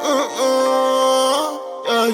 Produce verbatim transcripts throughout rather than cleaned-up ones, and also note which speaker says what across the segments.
Speaker 1: Uh-uh, yeah,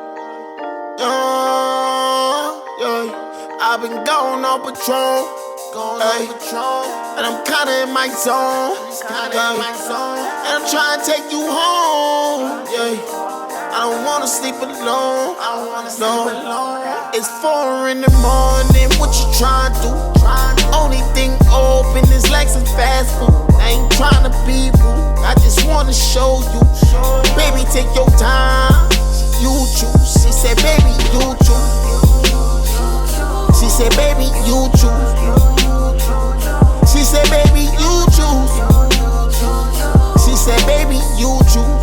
Speaker 1: yeah, yeah. I've been going on patrol, going on patrol, and I'm kinda in my zone, kinda in my zone, and I'm trying to take you home, yeah. I don't wanna sleep alone, I don't wanna sleep no. alone. It's four in the morning, what you trying to do? Only thing open is Lexus fast food. I ain't trying to be rude, I just wanna show you. Baby, take your time, you choose. She said, baby, you choose. She said, baby, you choose. She said, baby, you choose. She said, baby, you choose.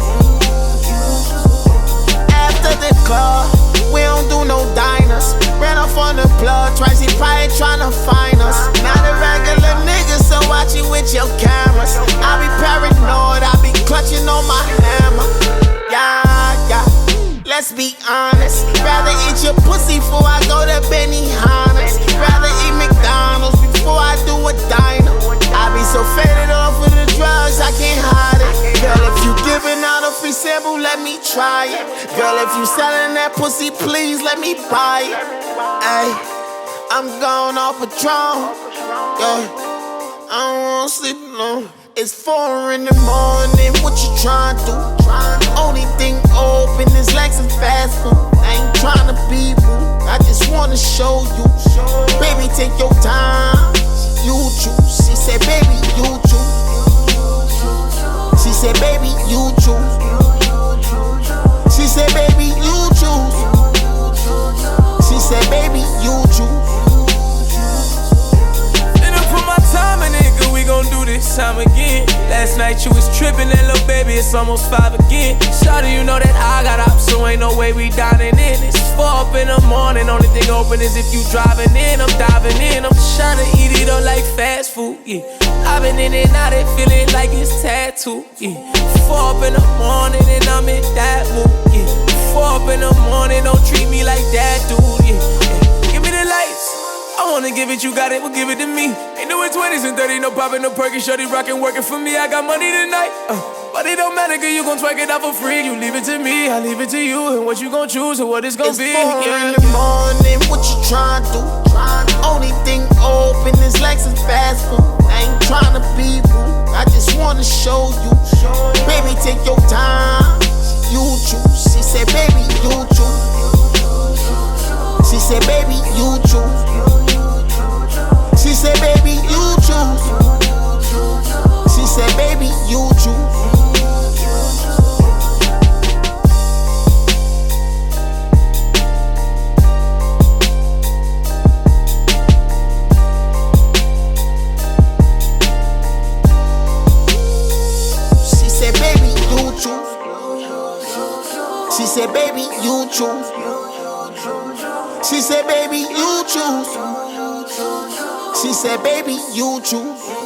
Speaker 1: After the club, we don't do no diners. Ran off on the plug, twice he probably tryna find us. Not a regular nigga, so watch it with your cameras. I be paranoid, I be clutching on my hammer. Yeah, yeah, let's be honest. Rather eat your pussy before I go to Benihana's. Rather eat McDonald's before I do a diner. I be so faded off of the drugs, I can't hide it. Girl, if you giving out a free sample, let me try it. Girl, if you selling that pussy, please let me buy it. Ay, I'm going off Patron, yeah. I don't wanna sleep alone. It's four in the morning, what you trying to do? Only thing open is Lexus fast food. I ain't trying to be rude, I just wanna show you. Baby, take your time, you choose. She said, baby, you choose. She said, baby, you choose. She said, baby, you choose. She said, baby, you choose.
Speaker 2: And I put my time in it, good, we gon' do this time again. Last night you was trippin', that little baby, it's almost five again. Shawty, you know that I got up, so ain't no way we dining in. It's four up in the morning, only thing open is if you driving in. I'm diving in, I'm tryna eat it up like fast food, yeah. I've been in and out, it feeling like it's tattooed, yeah. Four up in the morning and I'm in that mood, yeah. Four up in the morning, don't treat me like that, dude, yeah. yeah. Give me the lights, I wanna give it, you got it, well give it to me. Ain't doing twenties and thirty, no poppin', no perky, shorty rockin', working for me. I got money tonight, uh, but it don't matter, girl, you gon' twerk it out for free. You leave it to me, I leave it to you, and what you gon' choose and what it's gon'
Speaker 1: it's
Speaker 2: be.
Speaker 1: Four
Speaker 2: yeah.
Speaker 1: in the morning, what you trying to do? Only thing open is Lexus fast food. I ain't trying to be rude, I just wanna show you. Baby, take your time, you choose. She said, baby, you choose. She said, baby, you choose. She said, baby, you choose. She said, baby, you choose. She said, baby, you choose. She said, baby, you choose. She said, baby, you choose. She said, baby, you choose.